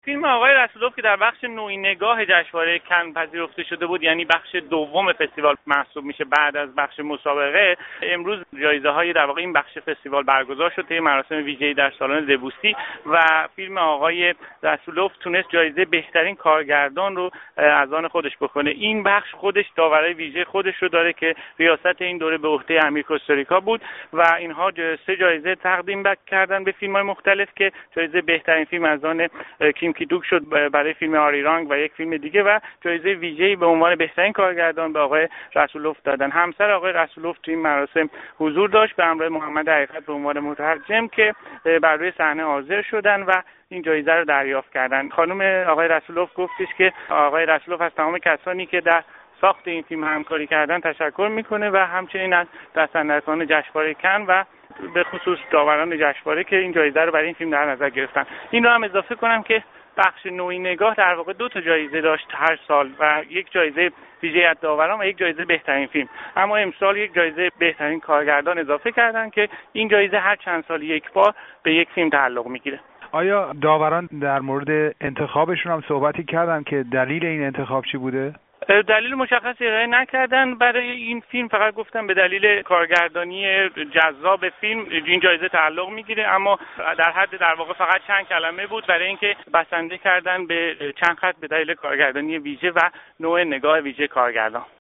فیلم آقای رسولوف که در بخش نوعی نگاه جشنواره کن پذیرفته شده بود، یعنی بخش دوم فستیوال محسوب میشه بعد از بخش مسابقه، امروز جایزه‌های در واقع این بخش فستیوال برگزار شد طی مراسم ویژه‌ای در سالن دبوستی و فیلم آقای رسولوف تونست جایزه بهترین کارگردان رو از آن خودش بکنه. این بخش خودش داورای ویژه خودش رو داره که ریاست این دوره به عهده امیر کوستاریکا بود و اینها 3 جایزه تقدیم کردن به فیلم‌های مختلف که جایزه بهترین فیلم از آن کیم کی دوک شد برای فیلم آریرانگ و یک فیلم دیگه و جایزه ویژه‌ای به عنوان بهترین کارگردان به آقای رسولوف دادن. همسر آقای رسولوف تو این مراسم حضور داشت به همراه محمد حقیقت به عنوان مترجم که بر روی صحنه حاضر شدن و این جایزه رو دریافت کردن. خانم آقای رسولوف گفتش که آقای رسولوف از تمام کسانی که در ساخت این فیلم همکاری کردن تشکر میکنه و همچنین از دستاندرکاران جشنواره کن و به خصوص داوران جشنواره که این جایزه رو برای این فیلم در نظر گرفتن. این رو هم اضافه کنم که بخش نوعی نگاه در واقع 2 جایزه داشت هر سال و یک جایزه ویژه از داوران و یک جایزه بهترین فیلم، اما امسال یک جایزه بهترین کارگردان اضافه کردن که این جایزه هر چند سال یک بار به یک فیلم تعلق میگیره. آیا داوران در مورد انتخابشون هم صحبتی کردن که دلیل این انتخاب چی بوده؟ دلیل مشخصی ارائه نکردن برای این فیلم، فقط گفتم به دلیل کارگردانی جذاب فیلم این جایزه تعلق میگیره، اما در حد در واقع فقط چند کلمه بود برای اینکه بسنده کردن به چند خط به دلیل کارگردانی ویژه و نوع نگاه ویژه کارگردان.